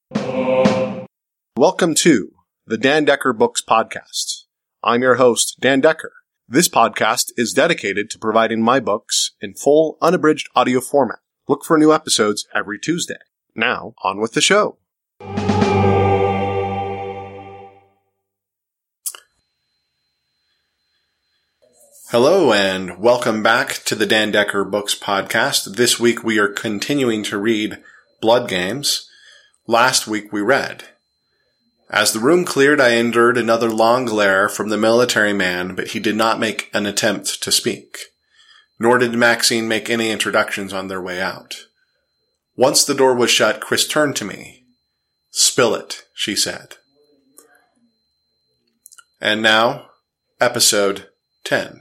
Welcome to the Dan Decker Books Podcast. I'm your host, Dan Decker. This podcast is dedicated to providing my books in full, unabridged audio format. Look for new episodes every Tuesday. Now, on with the show. Hello and welcome back to the Dan Decker Books Podcast. This week we are continuing to read Blood Games. Last week we read. As the room cleared, I endured another long glare from the military man, but he did not make an attempt to speak. Nor did Maxine make any introductions on their way out. Once the door was shut, Chris turned to me. "Spill it," she said. And now, episode 10.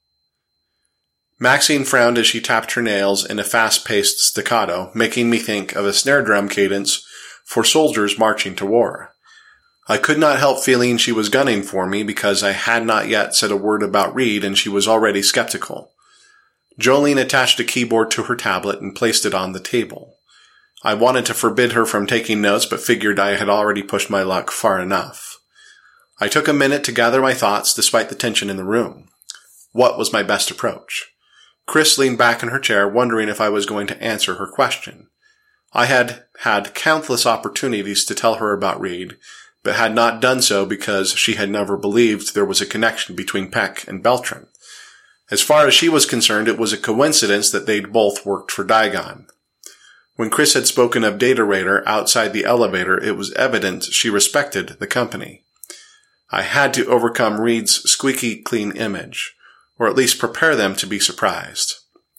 Maxine frowned as she tapped her nails in a fast-paced staccato, making me think of a snare drum cadence for soldiers marching to war. I could not help feeling she was gunning for me because I had not yet said a word about Reed and she was already skeptical. Jolene attached a keyboard to her tablet and placed it on the table. I wanted to forbid her from taking notes but figured I had already pushed my luck far enough. I took a minute to gather my thoughts despite the tension in the room. What was my best approach? Chris leaned back in her chair, wondering if I was going to answer her question. I had had countless opportunities to tell her about Reed, but had not done so because she had never believed there was a connection between Peck and Beltran. As far as she was concerned, it was a coincidence that they'd both worked for Digon. When Chris had spoken of Data Raider outside the elevator, it was evident she respected the company. I had to overcome Reed's squeaky clean image, or at least prepare them to be surprised.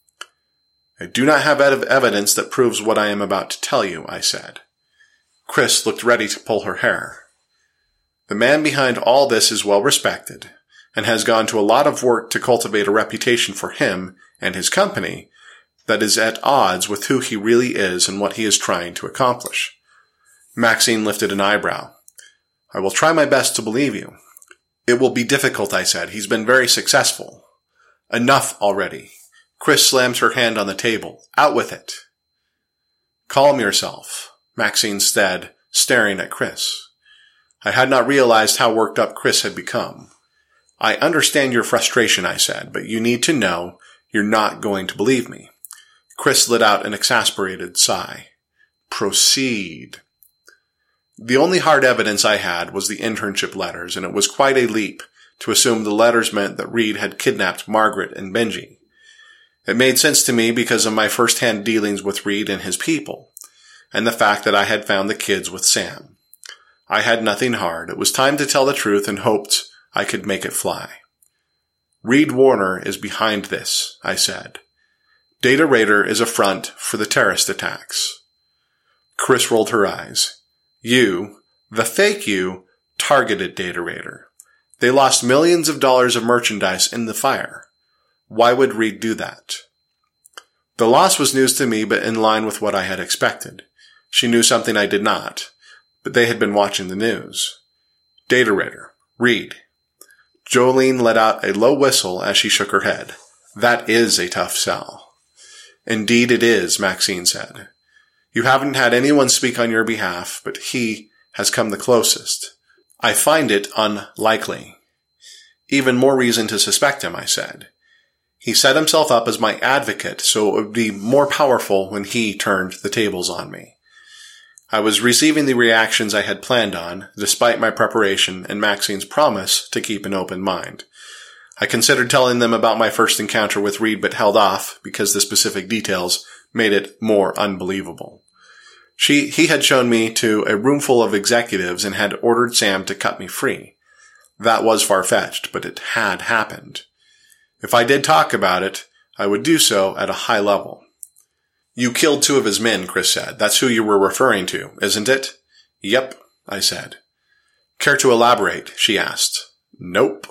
I do not have evidence that proves what I am about to tell you, I said. Chris looked ready to pull her hair. The man behind all this is well respected, and has gone to a lot of work to cultivate a reputation for him and his company that is at odds with who he really is and what he is trying to accomplish. Maxine lifted an eyebrow. I will try my best to believe you. It will be difficult, I said. He's been very successful. Enough already. Chris slammed her hand on the table. Out with it. Calm yourself, Maxine said, staring at Chris. I had not realized how worked up Chris had become. I understand your frustration, I said, but you need to know you're not going to believe me. Chris let out an exasperated sigh. Proceed. The only hard evidence I had was the internship letters, and it was quite a leap to assume the letters meant that Reed had kidnapped Margaret and Benji. It made sense to me because of my first-hand dealings with Reed and his people, and the fact that I had found the kids with Sam. I had nothing hard. It was time to tell the truth and hoped I could make it fly. Reed Warner is behind this, I said. Data Raider is a front for the terrorist attacks. Chris rolled her eyes. You, the fake you, targeted Data Raider. They lost millions of dollars of merchandise in the fire. Why would Reed do that? The loss was news to me, but in line with what I had expected. She knew something I did not, but they had been watching the news. Data Raider. Reed. Jolene let out a low whistle as she shook her head. That is a tough sell. Indeed it is, Maxine said. You haven't had anyone speak on your behalf, but he has come the closest. I find it unlikely. Even more reason to suspect him, I said. He set himself up as my advocate, so it would be more powerful when he turned the tables on me. I was receiving the reactions I had planned on, despite my preparation and Maxine's promise to keep an open mind. I considered telling them about my first encounter with Reed, but held off because the specific details made it more unbelievable. He had shown me to a room full of executives and had ordered Sam to cut me free. That was far-fetched, but it had happened. If I did talk about it, I would do so at a high level. You killed 2 of his men, Chris said. That's who you were referring to, isn't it? Yep, I said. Care to elaborate? She asked. Nope.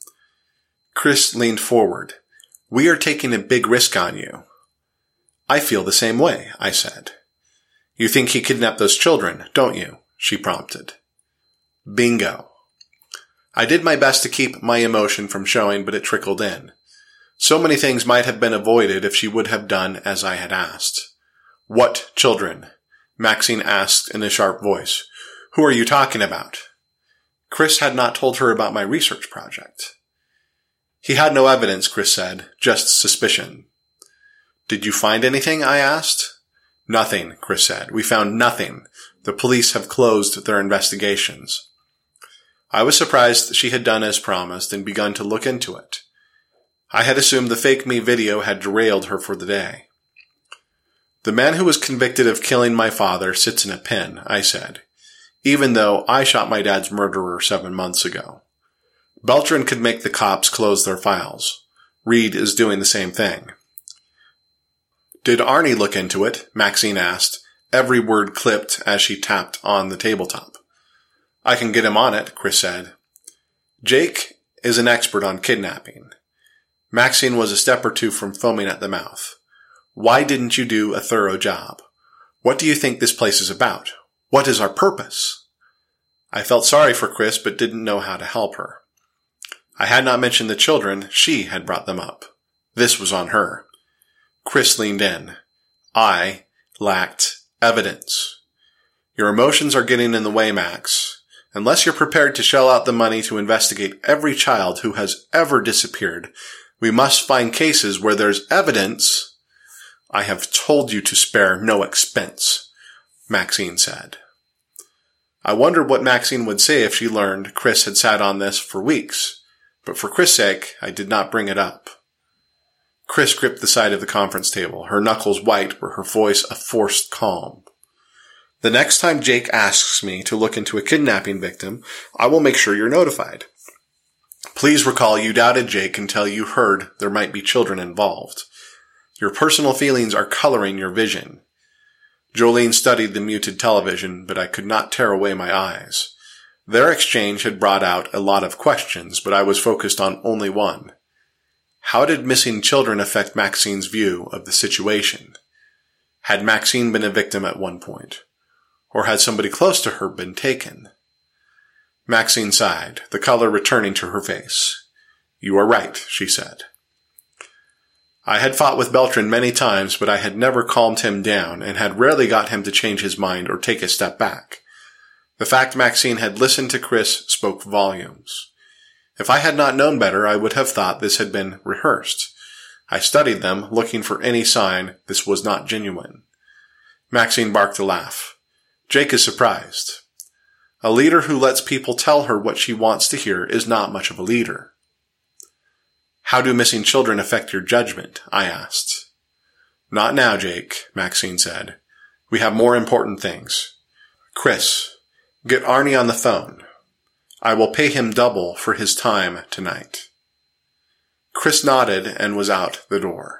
Chris leaned forward. We are taking a big risk on you. I feel the same way, I said. You think he kidnapped those children, don't you? She prompted. Bingo. I did my best to keep my emotion from showing, but it trickled in. So many things might have been avoided if she would have done as I had asked. What children? Maxine asked in a sharp voice. Who are you talking about? Chris had not told her about my research project. He had no evidence, Chris said, just suspicion. Did you find anything? I asked. Nothing, Chris said. We found nothing. The police have closed their investigations. I was surprised that she had done as promised and begun to look into it. I had assumed the fake me video had derailed her for the day. The man who was convicted of killing my father sits in a pen, I said, even though I shot my dad's murderer 7 months ago. Beltran could make the cops close their files. Reed is doing the same thing. Did Arnie look into it? Maxine asked, every word clipped as she tapped on the tabletop. I can get him on it, Chris said. Jake is an expert on kidnapping. Maxine was a step or two from foaming at the mouth. Why didn't you do a thorough job? What do you think this place is about? What is our purpose? I felt sorry for Chris, but didn't know how to help her. I had not mentioned the children. She had brought them up. This was on her. Chris leaned in. I lacked evidence. Your emotions are getting in the way, Max. Unless you're prepared to shell out the money to investigate every child who has ever disappeared, we must find cases where there's evidence. I have told you to spare no expense, Maxine said. I wondered what Maxine would say if she learned Chris had sat on this for weeks, but for Chris' sake, I did not bring it up. Chris gripped the side of the conference table, her knuckles white, but her voice a forced calm. The next time Jake asks me to look into a kidnapping victim, I will make sure you're notified. Please recall you doubted Jake until you heard there might be children involved. Your personal feelings are coloring your vision. Jolene studied the muted television, but I could not tear away my eyes. Their exchange had brought out a lot of questions, but I was focused on only one. How did missing children affect Maxine's view of the situation? Had Maxine been a victim at one point? Or had somebody close to her been taken? Maxine sighed, the color returning to her face. You are right, she said. I had fought with Beltran many times, but I had never calmed him down and had rarely got him to change his mind or take a step back. The fact Maxine had listened to Chris spoke volumes. If I had not known better, I would have thought this had been rehearsed. I studied them, looking for any sign this was not genuine. Maxine barked a laugh. Jake is surprised. A leader who lets people tell her what she wants to hear is not much of a leader. How do missing children affect your judgment? I asked. Not now, Jake, Maxine said. We have more important things. Chris, get Arnie on the phone. I will pay him double for his time tonight. Chris nodded and was out the door.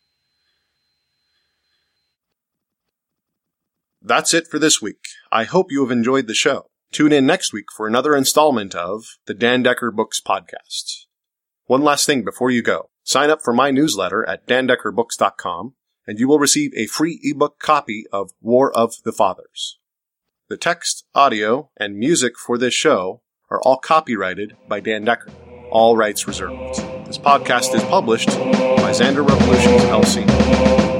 That's it for this week. I hope you have enjoyed the show. Tune in next week for another installment of the Dan Decker Books Podcast. One last thing before you go. Sign up for my newsletter at dandeckerbooks.com, and you will receive a free ebook copy of War of the Fathers. The text, audio, and music for this show are all copyrighted by Dan Decker. All rights reserved. This podcast is published by Xander Revolutions, LC.